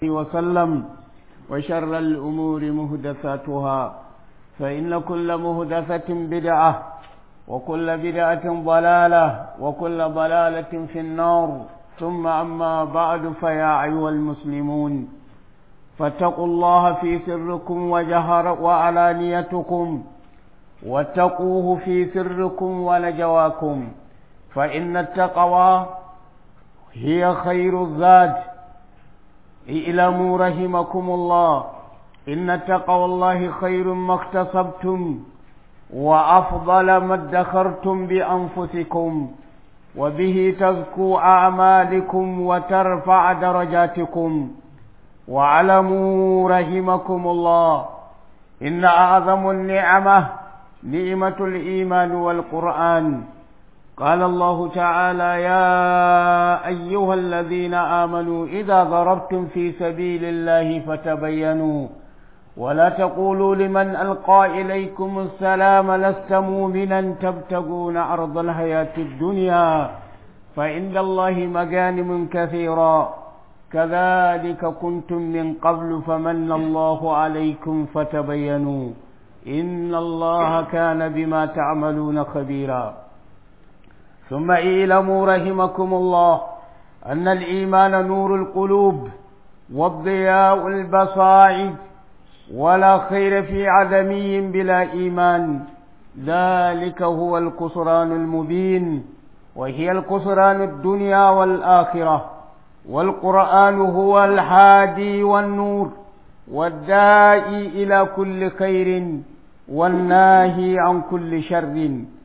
وسلم وشر الأمور مهدثاتها فإن كل مهدثة بدعة وكل بدعة ضلالة وكل ضلالة في النار. ثم أما بعد، فيا أيها المسلمون، فاتقوا الله في سركم وعلانيتكم، واتقوه في سركم ونجواكم، فإن التقوى هي خير الزاد. اعلموا رحمكم الله إن تقوى الله خير ما اكتسبتم وأفضل ما ادخرتم بأنفسكم، وبه تزكو أعمالكم وترفع درجاتكم. واعلموا رحمكم الله إن أعظم النعمة نعمة الإيمان والقرآن. قال الله تعالى: يا أيها الذين آمنوا إذا ضربتم في سبيل الله فتبينوا ولا تقولوا لمن ألقى إليكم السلام لست مؤمنا تبتغون عرض الحياة الدنيا فعند الله مغانم كثيرا كذلك كنتم من قبل فمن الله عليكم فتبينوا إن الله كان بما تعملون خبيرا. ثم اعلموا رحمكم الله أن الإيمان نور القلوب والضياء البصائر، ولا خير في عدمي بلا إيمان، ذلك هو الخسران المبين، وهي الخسران الدنيا والآخرة. والقرآن هو الهادي والنور والداعي إلى كل خير والناهي عن كل شر،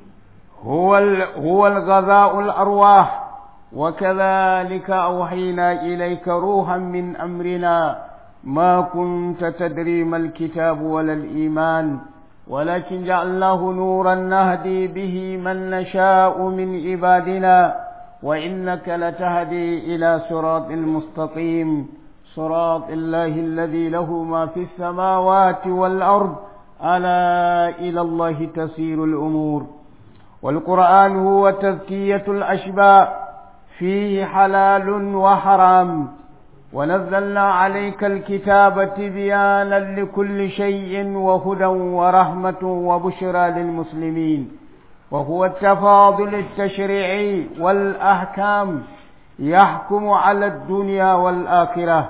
هو الغذاء الأرواح. وكذلك أوحينا إليك روحا من أمرنا ما كنت تدري ما الكتاب ولا الإيمان ولكن جعلناه نورا نهدي به من نشاء من عبادنا وإنك لتهدي إلى صراط المستقيم، صراط الله الذي له ما في السماوات والأرض، ألا إلى الله تسير الأمور. والقرآن هو تزكية الأشباء، فيه حلال وحرام، ونزلنا عليك الكتاب تبيانا لكل شيء وهدى ورحمة وبشرى للمسلمين. وهو التفاضل التشريعي والأحكام يحكم على الدنيا والآخرة.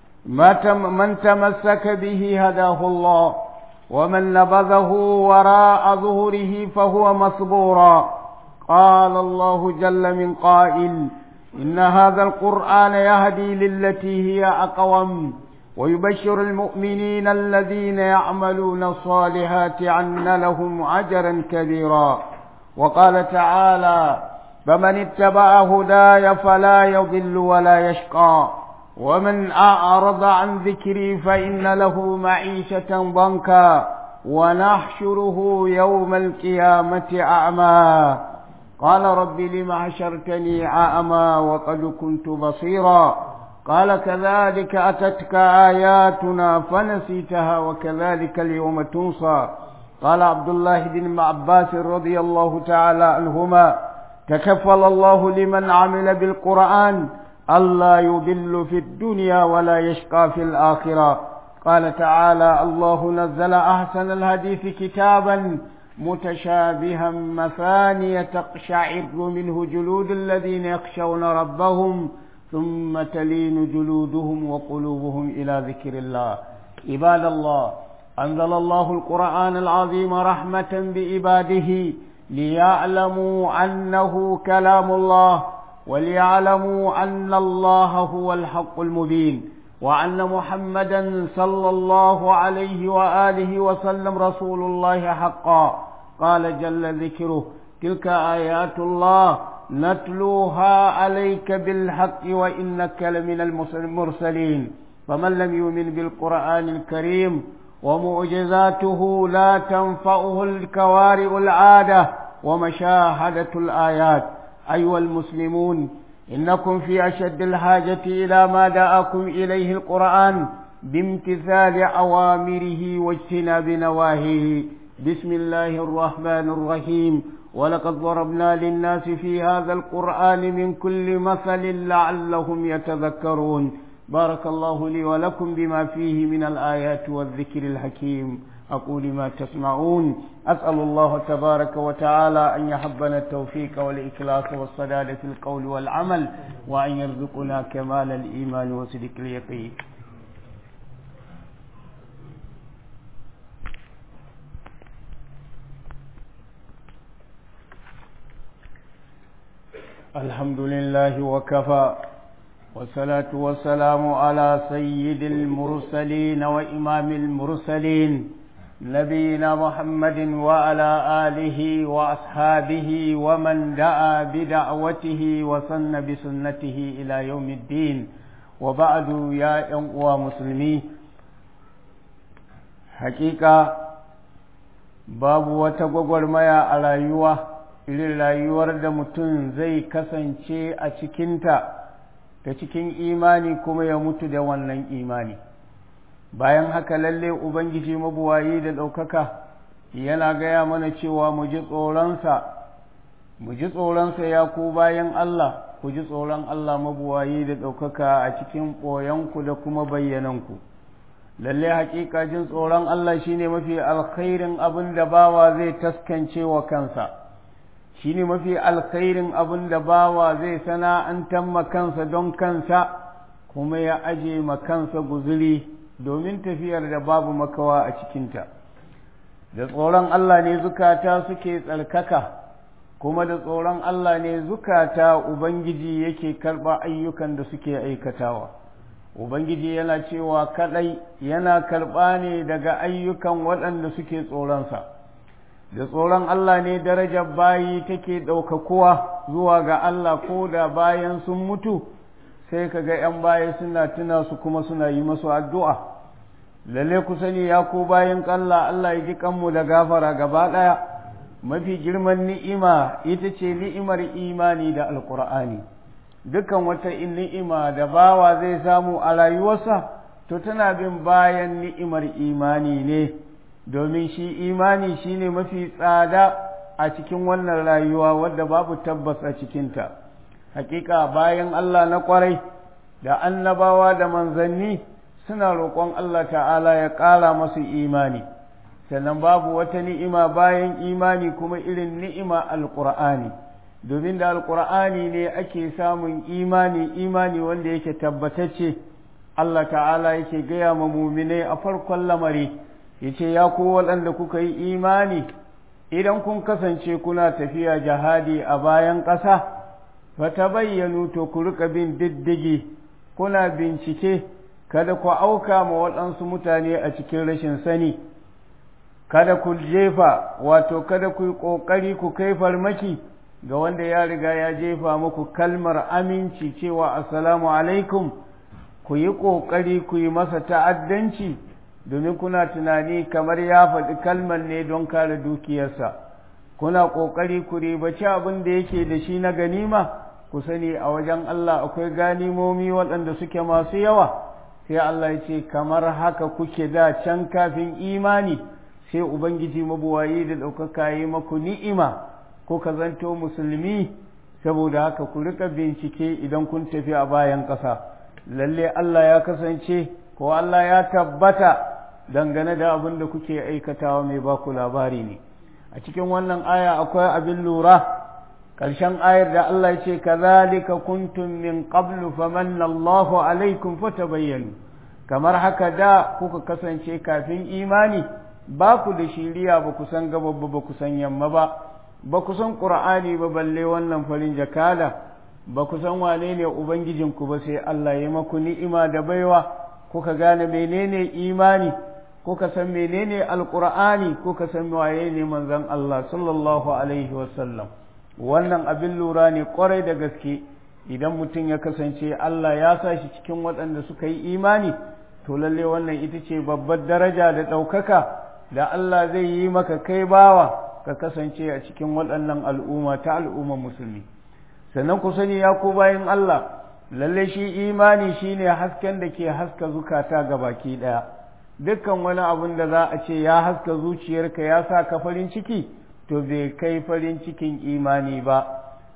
من تمسك به هداه الله، ومن نبذه وراء ظهره فهو مصبورا. قال الله جل من قائل: إن هذا القرآن يهدي للتي هي أقوم ويبشر المؤمنين الذين يعملون الصالحات أن لهم أجرا كبيرا. وقال تعالى: فمن اتبع هداي فلا يضل ولا يشقى ومن أعرض عن ذكري فإن له معيشة ضنكا ونحشره يوم القيامة أعمى. قال رب لم حشرتني أعمى وقد كنت بصيرا. قال: كذلك أتتك آياتنا فنسيتها وكذلك اليوم تنسى. قال عبد الله بن عباس رضي الله تعالى عنهما: تكفل الله لمن عمل بالقرآن ألا يضل في الدنيا ولا يشقى في الآخرة. قال تعالى: الله نزل أحسن الحديث كتابا متشابها مثانية تقشعر منه جلود الذين يخشون ربهم ثم تلين جلودهم وقلوبهم إلى ذكر الله. عباد الله، أنزل الله القرآن العظيم رحمة بعباده ليعلموا أنه كلام الله، وليعلموا أن الله هو الحق المبين، وأن محمدا صلى الله عليه وآله وسلم رسول الله حقا. قال جل ذكره: تلك آيات الله نتلوها عليك بالحق وإنك لمن المرسلين. فمن لم يؤمن بالقرآن الكريم ومعجزاته لا تنفعه الكوارع العادة ومشاهدة الآيات. أيها المسلمون، إنكم في أشد الحاجة إلى ما دعاكم إليه القرآن بامتثال أوامره واجتناب نواهيه. بسم الله الرحمن الرحيم: ولقد ضربنا للناس في هذا القرآن من كل مثل لعلهم يتذكرون. بارك الله لي ولكم بما فيه من الآيات والذكر الحكيم. أقول ما تسمعون. أسأل الله تبارك وتعالى أن يحبنا التوفيق والإخلاص والسداد في القول والعمل، وأن يرزقنا كمال الإيمان وصدق اليقين. الحمد لله وكفى، والصلاة والسلام على سيد المرسلين وإمام المرسلين نبينا محمد وعلى آله وأصحابه ومن دعا بدعوته وسن بسنته إلى يوم الدين. وبعد يا أخوة مسلمين، حقيقة باب وتغوغر ميا على رayuwa irin rayuwar da mutum zai kasance a cikinta da cikin imani kuma ya mutu da wannan imani. Bayan haka lalle Ubangiji mabuwayi da ɗaukaka yana gaya mana cewa mu ji tsoronsa ya ku bayan Allah, ku ji tsoron Allah mabuwayi da ɗaukaka a cikin ɓoyanku da kuma bayyananku. Lalle haƙiƙa jin tsoron Allah shine mafi alkhairin abin da bawa zai taskance wa kansa, shine mafi alkhairin abin da bawa zai sana'antar ma kansa don kansa, kuma ya aje ma kansa guzuri domin tafiyar da babu makawa a cikinta. Da tsoron Allah ne zukata suke tsarkaka, kuma da tsoron Allah ne zukata Ubangiji yake karɓa ayyukan da suke aikatawa. Ubangiji yana cewa kaɗai yana karɓa ne daga ayyukan waɗanda suke tsoronsa. Da tsoron Allah ne darajar bayi take ɗaukakuwa zuwa ga Allah, ko da bayan sun mutu sai ka ga ‘yan baya suna tuna su kuma suna yi masu addu'a. Lalle ku sani ya ku bayan Allah ya ji kanmu da gafara gaba ɗaya. Mafi girman ni'ima ita ce ni'imar imani da Alƙur'ani. Dukan wata ni'ima da bawa zai samu a rayuwarsa to tana bin bayan ni'imar imani ne, domin shi imani shine mafi tsada a cikin wannan rayuwa wadda babu tabbas a cikinta. Hakika bayan Allah na kwarai da annabawa da manzanni suna roƙon Allah ta'ala ya ƙara masu imani, sannan babu wata ni'ima bayan imani kuma irin ni'ima alƙur'ani, domin da alƙur'ani ne ake samun imani wanda yake tabbatacce. Allah ta'ala yake gaya ma muminai a farkon lamari, yace ya ku waɗanda kuka yi imani, idan kun kasance kuna tafiya jihadi a bayan ƙasa, fatabayyanu, to ku rika bin diddigi, kuna bincike, kada ku auka ma waɗansu mutane a cikin rashin sani, kada ku jefa, wato kada ku yi ƙoƙari ku kai farmaki ga wanda ya riga ya jefa muku kalmar aminci cewa assalamu alaikum, ku yi ƙoƙari ku yi masa ta'addanci, domin kuna tunani kamar ya faɗi kalmar ne don kare dukiyarsa. Kuna ƙoƙari ku ribaci abin da yake da shi na ganima, ku sani a wajen Allah akwai ganimomi waɗanda suke masu yawa. Sai Allah ya ce kamar haka kuke da can kafin imani, sai Ubangiji mabuwayi da ɗaukaka yi maku ni'ima ko ka zanto musulmi. Saboda haka ku rika bincike idan kun tafi a bayan ƙasa. Lalle Allah ya kasance ko Allah ya tabbata dangane da abin da kuke aikatawa, mai ba ku labari ne. A cikin wannan aya akwai abin lura. ƙarshen ayar da Allah ya ce kazalika kuntum min qablu famanna Allahu alaikum fatabayyanu, kamar haka da kuka kasance kafin imani, ba ku da shiriya, ba ku san gaba ba ku san yamma ba ku san Qur'ani ba balle wannan farin jakada, ba ku san wane ne ubangijinku ba, sai Allah ya maku ni'ima da baiwa, kuka gane menene imani, kuka san menene alqur'ani, kuka san waye ne manzon Allah sallallahu alaihi wasallam. Wannan abin lura ne kwarai da gaske. Idan mutum ya kasance Allah ya sa shi cikin waɗanda suka yi imani, to lalle wannan ita ce babbar daraja da ɗaukaka da Allah zai yi maka kai bawa, ka kasance a cikin waɗannan al'umma ta al'ummar musulmi. Sannan ku sani ya ku bayin Allah, lalle shi imani shine hasken da ke haska zukata ga baki ɗaya. Dukkan wani abun da za a ce ya haska zuciyarka ya sa ka farin ciki, to bai kai farin cikin imani ba.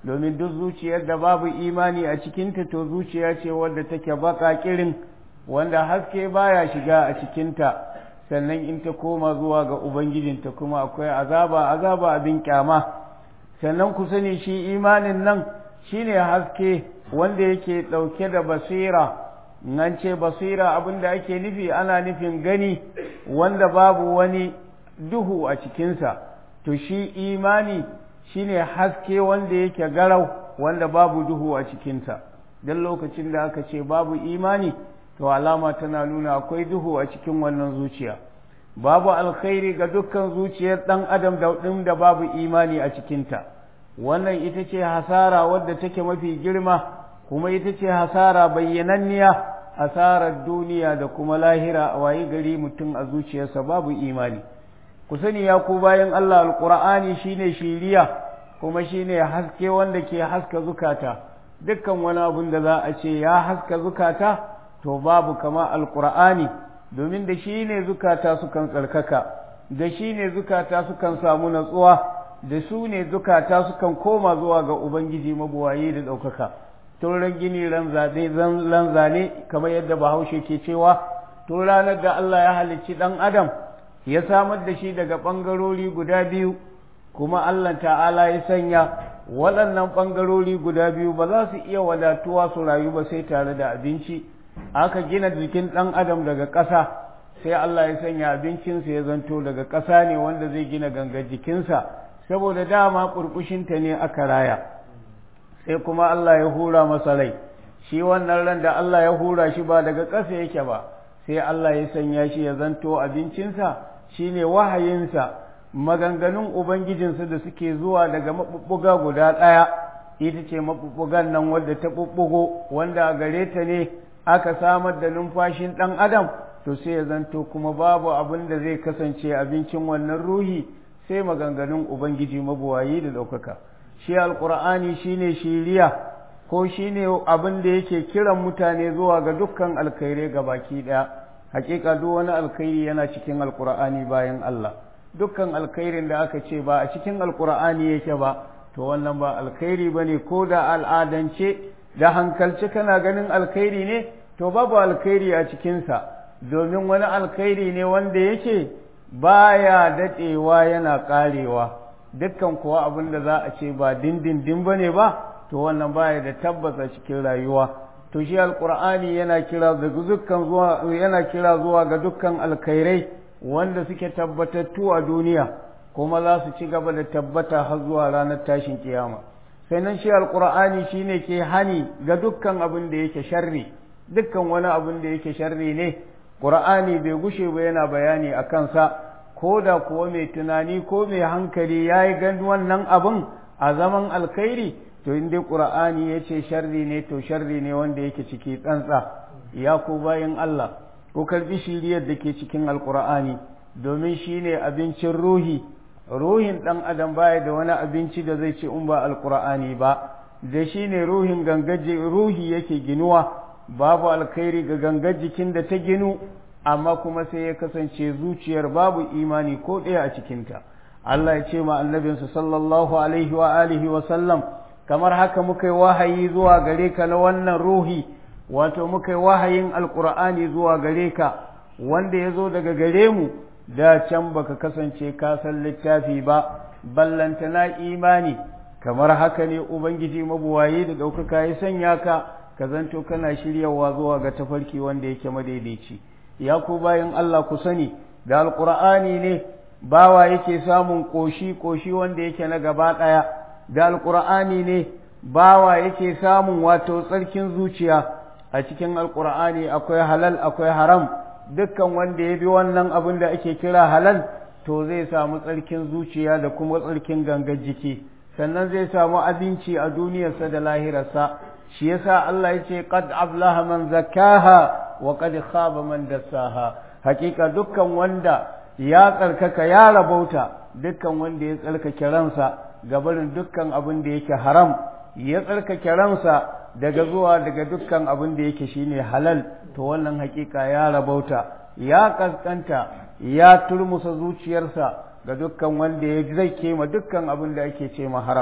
domin duk zuciyar da babu imani a cikinta to zuciya ce wadda take baka kirin, wanda haske baya shiga a cikinta, sannan in ta koma zuwa ga ubangijinta kuma akwai azaba abin kyama. sannan ku sani shi imanin nan shine haske wanda yake ɗauke da basira. nan ce basira abinda ake nufi ana nufin gani wanda babu wani duhu a cikinsa. to shi imani shine haske wanda yake garau wanda babu duhu a cikinsa. don lokacin da aka ce babu imani to alama tana nuna akwai duhu a cikin wannan zuciya. babu alkhairi ga dukkan zuciyar ɗan adam da babu imani a cikinta. wannan ita ce hasara wadda take mafi girma, kuma ita ce hasara bayyananniya, hasarar duniya da kuma lahira a wayi gari mutum a zuciyarsa babu imani. ku sani ya ku bayan Allah, alqur'ani shine shiriya kuma shine haske wanda ke haska zukata. dukkan wani abun da za a ce ya haska zukata to babu kama alqur'ani, domin da shi ne zukata sukan tsarkaka, da shi ne zukata sukan samu natsuwa, da su ne zukata sukan koma zuwa ga Ubangiji mabuwaye da ɗaukaka. tun ran gini ran zane kamar yadda Bahaushe ke cewa, tun ranar da Allah ya halicci ɗan adam ya samar da shi daga ɓangarori guda biyu, kuma Allah ta'ala ya sanya waɗannan ɓangarori guda biyu ba za su iya wadatuwa su rayu ba sai tare da abinci. aka gina jikin ɗan adam daga ƙasa, sai Allah ya sanya abincinsa ya zanto daga ƙasa ne wanda zai gina gangar jikinsa, saboda dama ƙurƙushinta ne aka raya. sai kuma Allah ya hura masa rai, shi wannan ran da Allah ya hura shi ba daga ƙasa yake ba, sai Allah ya sanya shi ya zanto abincinsa shine wahayinsa, maganganun Ubangijinsa da suke zuwa daga maɓuɓɓuga guda ɗaya, ita ce maɓuɓɓugan nan wadda ta ɓuɓɓugo, wanda a gare ta ne aka samar da numfashin ɗan adam. to sai ya zanto kuma babu abin da zai kasance abincin wannan ruhi sai maganganun Ubangiji mabuwayi da ɗaukaka. shi alƙur'ani shine shiriya, ko shine abin da yake kiran mutane zuwa ga dukkan alkhairai baki ɗaya. hakika duk wani alkhairi yana cikin alƙur'ani bayan Allah. dukkan alkhairin da aka ce ba a cikin alƙur'ani yake ba to wannan ba alkhairi bane, ko da al'adance da hankalci kana ganin alkhairi ne to babu alkhairi a cikinsa, domin wani alkhairi ne wanda yake baya daɗewa yana ƙarewa. dukkan kuwa abin da za a ce ba dindindin ba ne ba to wannan baya da tabbata cikin rayuwa. to shi alƙur'ani yana kira zuwa ga dukkan alkhairai wanda suke tabbatattu a duniya kuma za su ci gaba da tabbata har zuwa ranar tashin kiyama. sannan shi alƙur'ani shine ke hani ga dukkan abin da yake sharri, dukkan wani abin da yake sharri ne ƙur'ani bai gushe ba yana bayani a kansa, ko da kuwa mai tunani ko mai hankali ya yi gan wannan abin a zaman alkhairi to inda ƙur'ani ya ce sharri ne to sharri ne wanda yake ciki tsantsa. ya ku bayan Allah, ku karbi shiriyar da ke cikin alƙur'ani, domin shi ne abincin ruhin ɗan adam baya da wani abinci da zai ci in ba alƙur'ani ba, da shi ne ruhin ruhi yake ginuwa. babu alkhairi ga gangar jikin da ta ginu amma kuma sai ya kasance zuciyar babu imani ko ɗaya a cikinta. Allah ya ce ma annabinsa sallallahu alaihi wa alihi wa sallam, kamar haka muka yi wahayi zuwa gare ka na wannan ruhi, wato muka yi wahayin alkur'ani zuwa gare ka wanda ya zo daga gare mu. da can baka kasance ka san littafi ba, ballantana imani. kamar haka ne ubangiji mabuwayi da ɗaukaka ya sanya ka zanto kana shiryawa zuwa ga tafarki wanda yake madaidaici. ya ku bayan Allah ku sani da alqur'ani ne bawa yake samun koshi wanda yake na gaba ɗaya, da alqur'ani ne bawa yake samun wato tsarkin zuciya. a cikin alqur'ani akwai halal akwai haram, dukkan wanda ya bi wannan abin da ake kira halal to zai samu tsarkin zuciya da kuma tsarkin gangar jiki, sannan zai samu abinci a duniyarsa da lahirarsa. shi yasa Allah ya ce qad aflaha man zakkaha wa qad khaba man dassaha. hakika dukkan wanda ya tsarkaka ya rabauta, dukkan wanda ya tsarkake ransa gabarin dukkan abin da yake haram, ya tsarkake ransa daga dukkan abin da yake shine halal, to wannan hakika ya rabauta, ya kaskanta, ya turmusa zuciyarsa ga dukkan wanda ya zai kema dukkan abin da ake ce ma haram.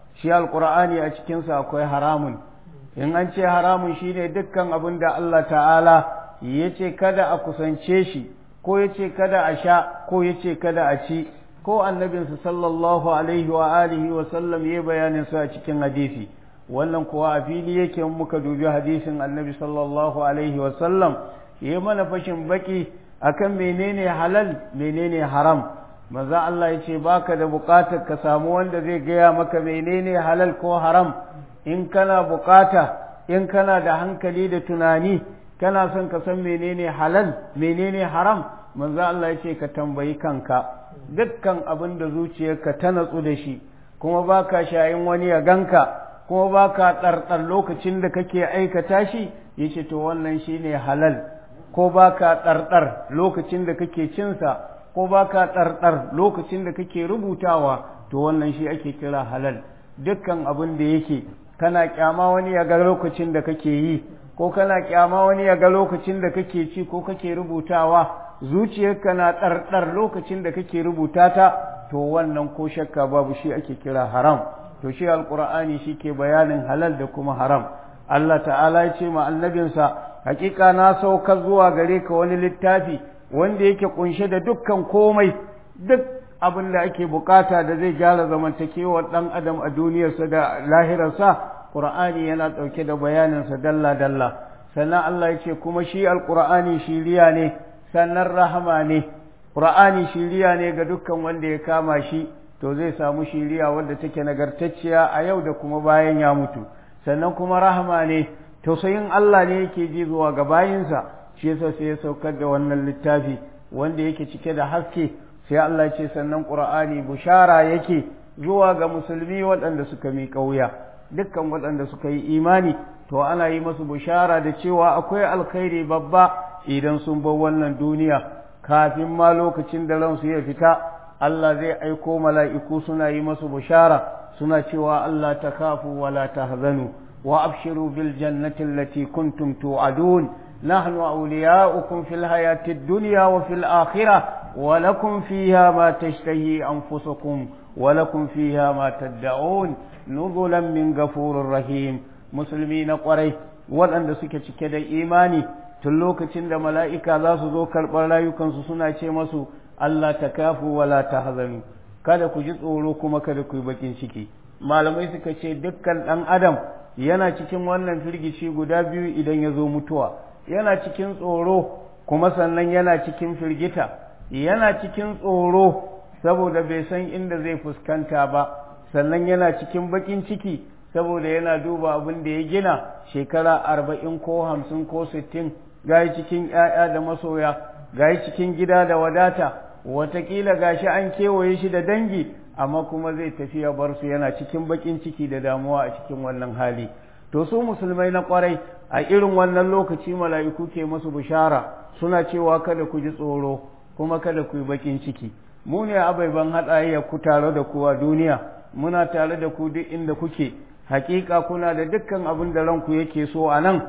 shi alqur'ani a cikin sa akwai haramun. In an ce haramun shine dukkan abin da Allah ta'ala yace kada a kusance shi, ko yace kada a sha, ko yace kada a ci, ko annabinsa sallallahu alaihi wa alihi wa sallam yayi bayanin sa a cikin hadisi. Wannan kuwa a fili yake muka dubi hadisin annabi sallallahu alaihi wa sallam yayi mana fashin baki akan menene halal menene haram. Manzo Allah yace baka da bukatar ka samu wanda zai gaya maka menene halal ko haram. In kana bukata, in kana da hankali da tunani, kana son ka san menene halal menene haram, manzo Allah yace ka tambayi kanka. Dukkan abin da zuciyarka ta natsu da shi, kuma baka shayin wani ya ganka, kuma baka ɗarɗar lokacin da kake aikata shi, yace to wannan shine halal. Ko baka ɗarɗar lokacin da kake cinsa, ko baka ɗarɗar lokacin da kake rubutawa, to wannan shi ake kira halal. Dukkan abin da yake kana kyama wani ya ga lokacin da kake yi, ko kana kyama wani ya ga lokacin da kake ci ko kake rubutawa, zuciyarka na ɗarɗar lokacin da kake rubuta ta, to wannan ko shakka babu shi ake kira haram. To shi alqur'ani shi ke bayanin halal da kuma haram. Allah ta'ala ya ce ma annabinsa, hakika na sauka zuwa gare ka wani littafi wanda yake kunshe da dukkan komai, duk abin da ake bukata da zai gyara zamantakewar dan adam a duniyarsa da lahirarsa, Qur'ani yana ɗauke da bayaninsa dalla dalla. Sannan Allah ya ce kuma shi alqur'ani shiriya ne, sannan rahama ne. Qur'ani shiriya ne ga dukkan wanda ya kama shi, to zai samu shiriya wanda take nagartacciya a yau da kuma bayan ya mutu. Sannan kuma rahama ne, tausayin Allah ne yake ji zuwa ga bayinsa, shi yasa sai ya saukar da wannan littafi wanda yake cike da haske. Sai Allah ya ce sannan Qur'ani bushara yake zuwa ga musulmi waɗanda suka miƙa wuya. Dukkan waɗanda suka yi imani, to ana yi masu bushara da cewa akwai alkhairi babba idan sun bar wannan duniya. Kafin ma lokacin da ransu ya fita, Allah zai aiko mala'iku suna yi masu bushara, suna cewa Allah ta kafu wa la tahzanu wa abshiru bil jannati allati kuntum tu'adun nahnu awliya'ukum fil hayati ad-dunya wa fil akhirah wa lakum fiha ma tashtahi anfusukum wa lakum fiha ma tad'un nuzulan min ghafurir rahim. Musulmi na kwarai waɗanda suke cike da imani, tun lokacin da mala'ika za su zo karɓar rayukansu suna ce masu Allah ta kafu wa la tahzanu, kada ku ji tsoro kuma kada ku yi bakin ciki. Malamai suka ce dukkan ɗan adam yana cikin wannan firgici guda biyu idan ya zo mutuwa, yana cikin tsoro kuma sannan yana cikin firgita. Yana cikin tsoro saboda bai san inda zai fuskanta ba, sannan yana cikin bakin ciki saboda yana duba abin da ya gina shekara 40 ko 50 ko 60, gayi cikin ‘ya'ya da masoya, gayi cikin gida da wadata, watakila gashi an kewaye shi da dangi, amma kuma zai tafi ya bar su, yana cikin bakin ciki da damuwa a cikin wannan hali. To su musulmai na kwarai a irin wannan lokaci mala'iku ke masu bishara, suna cewa kada ku ji tsoro kuma kada ku yi bakin ciki. Mu ne abaiban haɗayya ku tare da ku a duniya, muna tare da ku duk inda kuke, hakika kuna da dukkan abin da ranku yake so a nan.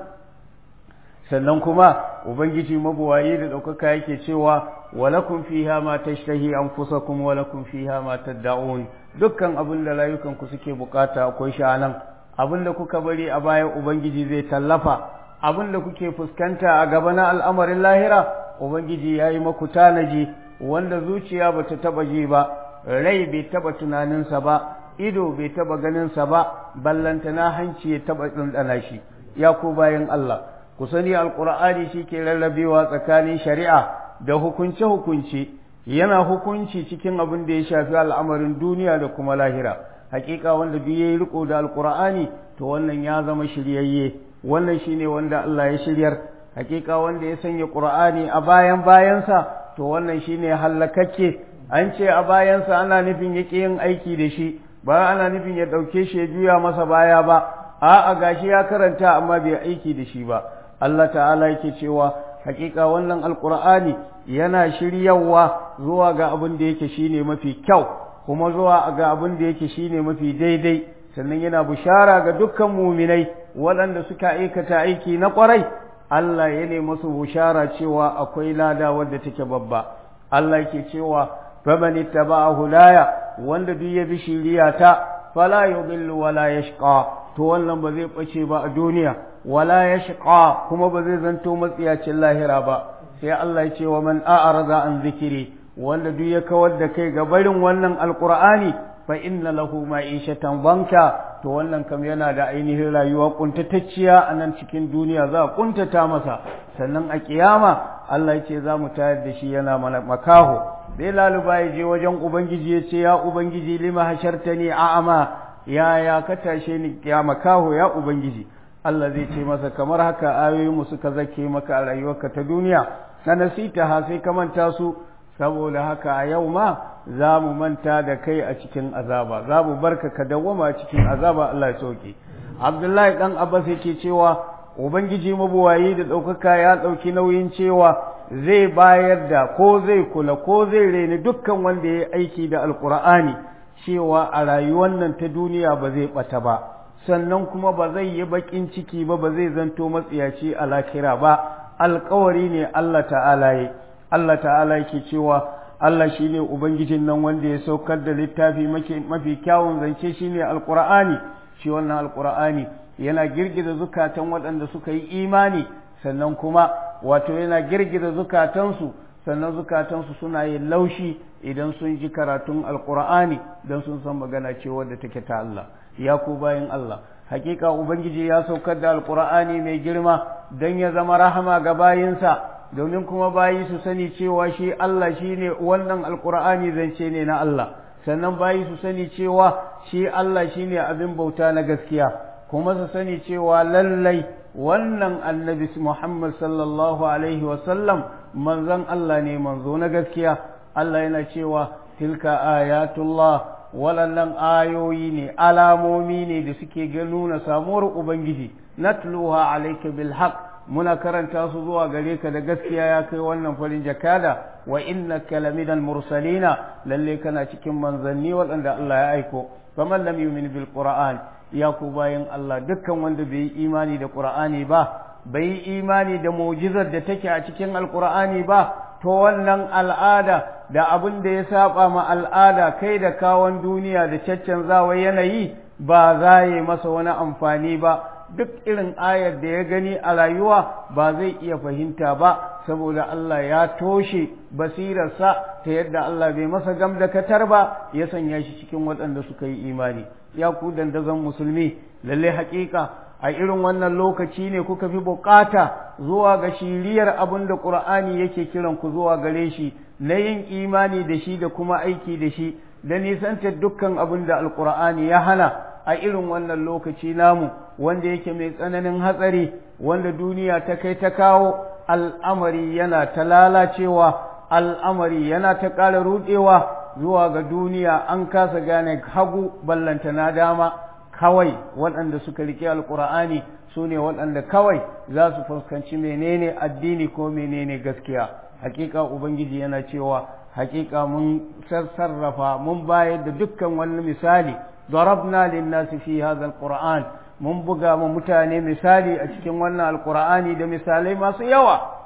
Sannan kuma Ubangiji mabuwayi da ɗaukaka yake cewa walakum fiha ma tashtahi anfusakum walakum fiha ma tad'un, dukkan abin da rayukanku suke bukata akwai shi anan. Abin da kuka bari a baya Ubangiji zai tallafa, abin da kuke fuskanta a gaba na al'amarin lahira Ubangiji yayi maku tanaji wanda zuciya bata taba ji ba, rai bai taba tunaninsa ba, ido bai taba ganinsa ba, ballantana hanci ya taba ɗanɗana shi. Ya ku bayan Allah, ku sani alqur'ani shi ke rarrabewa tsakanin shari'a da hukunce-hukunce, yana hukunci cikin abin da ya shafi al'amarin duniya da kuma lahira. Hakika wanda duk yayi riko da alqur'ani to wannan ya zama shiryayye, wannan shine wanda Allah ya shiryar. Hakika wanda ya sanya qur'ani a bayansa to wannan shine hallakakke. An ce a bayansa ana nufin yake yin aiki da shi, ba ana nufin ya dauke shi ya juya masa baya ba, a'a gashi ya karanta amma bai aiki da shi ba. Allah ta'ala yake cewa hakika wannan alqur'ani yana shiryawa zuwa ga abin da yake shine mafi kyau, kuma zuwa ga abin da yake shine mafi daidai. Sannan yana bushara ga dukkan muminai waɗanda suka aikata aiki na ƙwarai. Allah ya ne masu bushara cewa akwai lada wadda take babba. Allah yake cewa faman ittaba'a hudaya, wanda duk ya bi shiriyata fala yudillu wala yashqa, to wannan ba zai bace ba a duniya, wala yashqa kuma ba zai zanto matsiyacin lahira ba. sai Allah ya ce wa man a'rada an zikiri, wanda duk ya kawar da kai ga barin wannan alqur'ani fa inna lahu ma'ishatan banka, to wannan kam yana da ainihin rayuwa kuntatacciya a nan cikin duniya, za a kuntata masa, sannan a kiyama Allah ya ce za mu tayar da shi yana makaho. sai laluba ya je wajen ubangiji ya ce ya ubangiji lima hashartani a'ama, ya ka tashe ni ya makaho ya ubangiji. Allah zai ce masa kamar haka ayoyin mu suka zake maka a rayuwarka ta duniya, na nasita ha sai ka manta su, saboda haka a yau ma za mu manta da kai a cikin azaba, za mu barka ka dawwama a cikin azaba. Allah ya sauke. Abdullahi dan Abbas yake cewa ubangiji mabuwayi da ɗaukaka ya ɗauki nauyin cewa zai bayar da ko zai kula ko zai reni dukkan wanda ya aiki da alkur'ani, cewa a rayuwar nan ta duniya ba zai ɓata ba, sannan kuma ba zai yi baƙin ciki ba, ba zai zanto matsiyaci a lakira ba. Alƙawari ne Allah ta'ala yi. Allah ta'ala yake cewa Allah shine ubangijin nan wanda ya saukar da littafi mafi kyawun zance shine alqur'ani. Shi wannan alqur'ani yana girgiza zukatan waɗanda suka yi imani, sannan kuma wato yana girgiza zukatansu, sannan zukatansu suna yin laushi idan sun ji karatun alqur'ani, dan sun san magana ce wadda take ta Allah. Ya ku bayin Allah, hakika ubangiji ya saukar da alqur'ani mai girma dan ya zama rahama ga bayinsa, domin kuma bayi su sani cewa shi Allah shi ne, wannan alkur'ani zance ne na Allah, sannan bayi su sani cewa shi Allah shi ne abin bauta na gaskiya, kuma su sani cewa lallai wannan annabi Muhammad sallallahu alaihi wasallam manzon Allah ne, manzo na gaskiya. Allah yana cewa tilka ayatullah, waɗannan ayoyi ne, alamomi ne da suke nuna samuwar ubangiji, natluha alayka bil haqq, muna karanta su zuwa gare ka da gaskiya ya kai wannan farin jakada, wa innaka laminal mursalina, lalle kana cikin manzanni waɗanda Allah ya aiko. faman lam yu'min bil qur'an, ya ku bayan Allah, dukkan wanda bai yi imani da qur'ani ba, bai yi imani da mu'jizar da take a cikin alqur'ani ba, to wannan al'ada da abin da ya saba ma al'ada, kai da kawon duniya da caccanzawa yanayi, ba za yi masa wani amfani ba. Duk irin ayar da ya gani a rayuwa ba zai iya fahimta ba, saboda Allah ya toshe basirarsa ta yadda Allah bai masa gamdakatar ba, ya sanya shi cikin waɗanda suka yi imani. Ya ku dandazon musulmi, lalle haƙiƙa a irin wannan lokaci ne kuka fi buƙata zuwa ga shiriyar abin da ƙur'ani yake kiran ku zuwa gare shi, na yin imani da shi da kuma aiki da shi, da nisantar dukkan abin da alƙur'ani ya hana a irin wannan lokaci namu wanda yake mai tsananin hatsari, wanda duniya ta kai ta kawo, al'amari yana ta lalacewa, al'amari yana ta ƙara ruɗewa zuwa ga duniya, an kasa gane hagu ballanta na dama. Kawai waɗanda suka riƙe alƙur'ani su ne waɗanda kawai za su fuskanci menene addini ko menene gaskiya. Hakika Ubangiji yana cewa hakika mun sarrafa, mun bayar da dukkan wani misali, ضربنا للناس في هذا القرآن, mun buga ma mutane misali a cikin wannan alqur'ani da misalai masu yawa,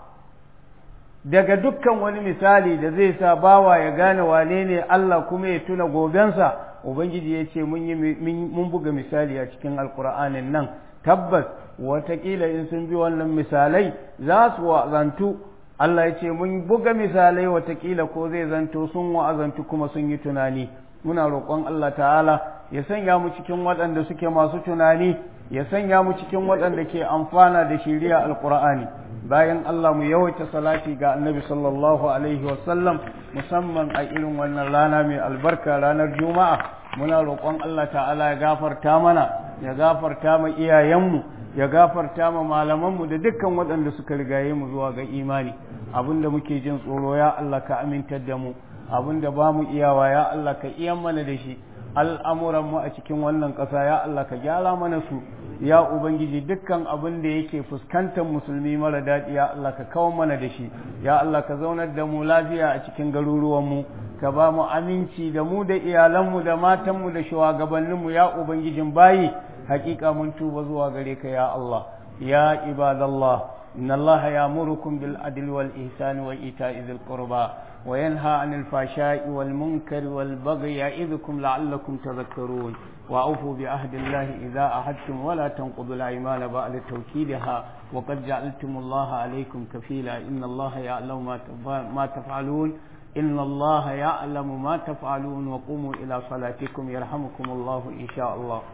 daga dukkan wani misali da zai sa bawa ya gane wane ne Allah kuma ya tuna gobensa. Ubangiji ya ce mun buga misali a cikin alqur'anin nan, tabbas watakila in sun bi wannan misalai za su wa'azantu. Allah ya ce mun buga misalai, watakila ko zai zanto sun wa'azantu kuma sun yi tunani. Muna roƙon Allah ta'ala ya sanya mu cikin waɗanda suke masu tunani, ya sanya mu cikin waɗanda ke amfana da shiriya alƙur'ani. Bayan Allah mu yawaita salati ga annabi sallallahu alaihi wasallam, musamman a irin wannan rana mai albarka, ranar Juma'a. Muna roƙon Allah ta'ala ya gafarta mana, ya gafarta ma iyayenmu, ya gafarta ma malamanmu da dukkan waɗanda suka rigaye mu zuwa ga imani. Abinda muke jin tsoro ya Allah ka amintar da mu, abinda ba mu iyawa ya Allah ka iya mana da shi. Al'amuranmu a cikin wannan ƙasa ya Allah ka gyara mana su, ya Ubangiji dukkan abin da yake fuskantar musulmi mara daɗi ya Allah ka kawo mana da shi, ya Allah ka zaunar da mu lafiya a cikin garuruwanmu, ka ba mu aminci da mu da iyalanmu da matanmu da shugabanninmu ya Ubangijin bayi. Hakika mun tuba zuwa gare ka ya Allah. Ya ibadallah, إن الله يأمركم بالعدل والإحسان وإيتاء ذي القربى وينهى عن الفحشاء والمنكر والبغي يعظكم لعلكم تذكرون وأوفوا بعهد الله إذا عهدتم ولا تنقضوا الأيمان بعد توكيدها وقد جعلتم الله عليكم كفيلا إن الله يعلم ما تفعلون إن الله يعلم ما تفعلون وقوموا إلى صلاتكم يرحمكم الله إن شاء الله.